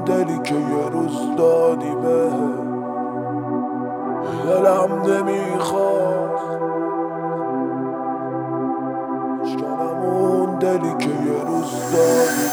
دلی که یه روز دادی به دلم نمیخواست اشکنم اون دلی که یه روز دادی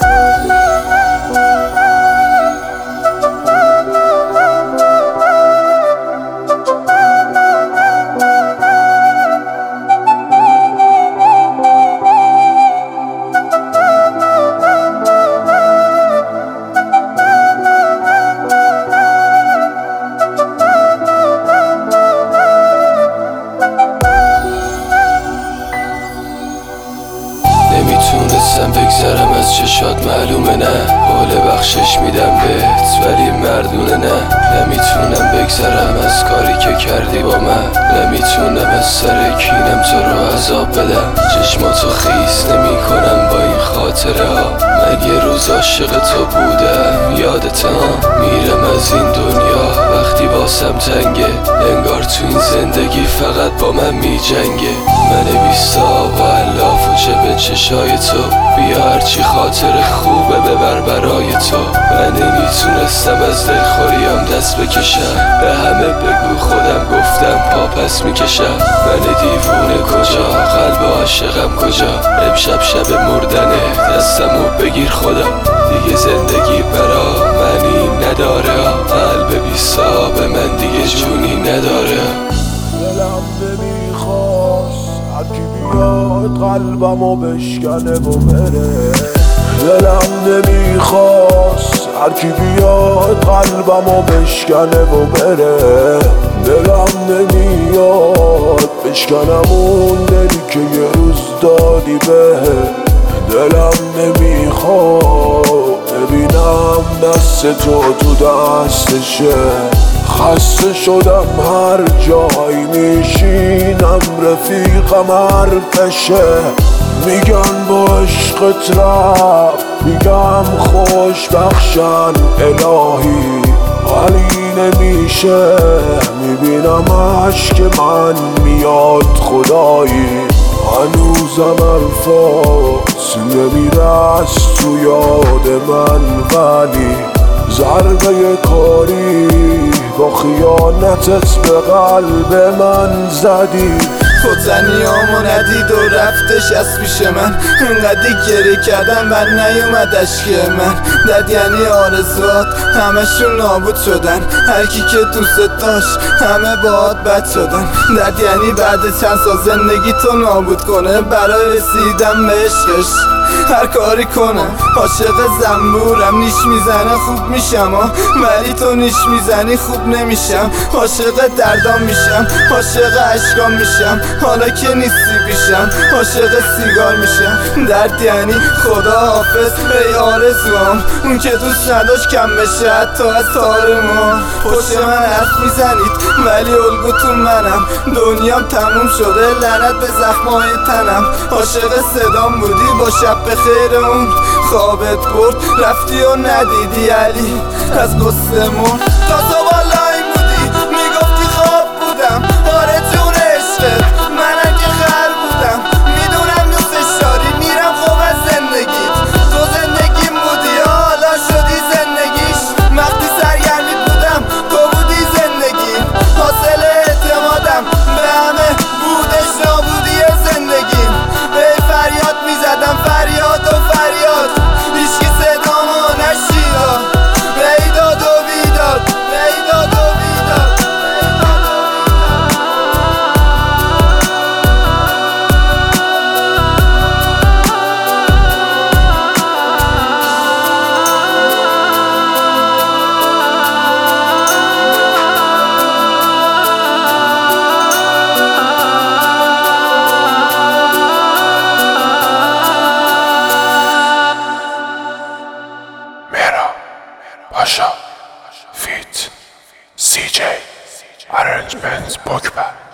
نمیتونستم بگذرم از چشات معلومه نه حال بخشش میدم بهت ولی مردونه نه نمیتونم بگذرم از کاری که کردی با من نمیتونم از سر کینم تو رو عذاب بدم چشماتو خیس نمی کنم با این خاطره ها من یه روز عاشق تو بودم یادتم میرم از این دنیا وقتی واسم تنگه انگار تو این زندگی فقط با من میجنگه من بیستا و علاف و به چشای تو بیا هرچی خاطر خوبه ببر برای تو من نمیتونستم از دلخوریم دست بکشم به همه بگو خودم گفتم پا پس میکشم من دیوونه کجا قلب عاشقم کجا امشب شب مردنه دستمو بگیر خدا دیگه زندگی برا منی نداره قلب بیستا به من دیگه جونی نداره دلم نمیخواست هرکی بیاد قلبمو بشکنه و بره دلم نمیخواست هرکی بیاد قلبمو بشکنه و بره دلم نمیاد بشکنم اون دلی که یه روز دادی به دلم نمیخواد ببینم دست تو دستشه خسته شدم هر جایی میشینم رفیقم حرفشه میگن با عشقت رفت میگم خوش بخشن الهی ولی نمیشه میبینم عشق من میاد خدایی هنوزم الفاظ نمیره از تو یاد من ولی ضربه کاری با خیانتت به قلب من زدی خودزنیامو ندید و رفتش از پیش من انقدر گریه کردم و نیومد اشک من دد یعنی آرزوات همشون نابود شدن هرکی که دوست داشت همه باهات بد شدن دد یعنی بعد چند سال زندگی تو نابود کنه برای رسیدن به عشقش هر کاری کنم عاشق زنبورم نیش میزنه خوب میشم ولی تو نیش میزنی خوب نمیشم عاشق دردام میشم عاشق عشقام میشم حالا که نیستی پیشم عاشق سیگار میشم درد یعنی خدا حافظ به آرزوام اون که دوست نداشت کم بشه حتی از تار ما پشت من حرف میزنید ولی الگوتون منم دنیام تموم شده لعنت به زخمای تنم عاشق صدام بودی با شب به خیر اون خوابت برد رفتی و ندیدی علی از قصه مرد تا تو بالای بودی میگفتی خواب بودم آره جون عشقت منم که خر بودم میدونم دوستش داری میرم خوب از زندگیت تو زندگیم بودی حالا شدی زندگیش وقتی سرگرمی بودم تو بودی زندگی حاصل اعتمادم به همه بودش نابودی زندگیم به فریاد میزدم فریاد و فریاد هیچکی صدامو نشیدا بیداد و بیداد بیداد و بیداد Pasha, feat, CJ, arrangements, Pogba.